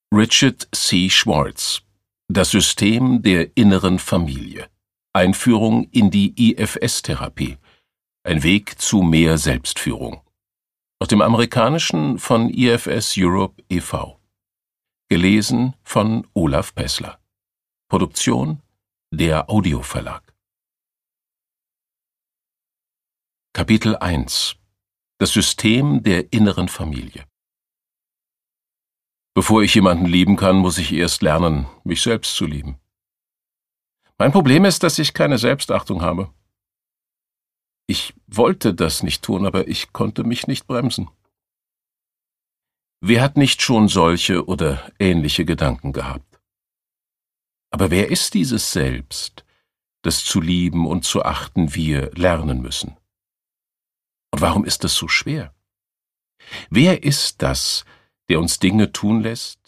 Richard C. Schwartz: Das System der inneren Familie. Einführung in die IFS-Therapie. Ein Weg zu mehr Selbstführung. Aus dem Amerikanischen von IFS Europe e.V. Gelesen von Olaf Pessler. Produktion der Audioverlag. Kapitel 1: Das System der inneren Familie. Bevor ich jemanden lieben kann, muss ich erst lernen, mich selbst zu lieben. Mein Problem ist, dass ich keine Selbstachtung habe. Ich wollte das nicht tun, aber ich konnte mich nicht bremsen. Wer hat nicht schon solche oder ähnliche Gedanken gehabt? Aber wer ist dieses Selbst, das zu lieben und zu achten wir lernen müssen? Und warum ist es so schwer? Wer ist das, der uns Dinge tun lässt,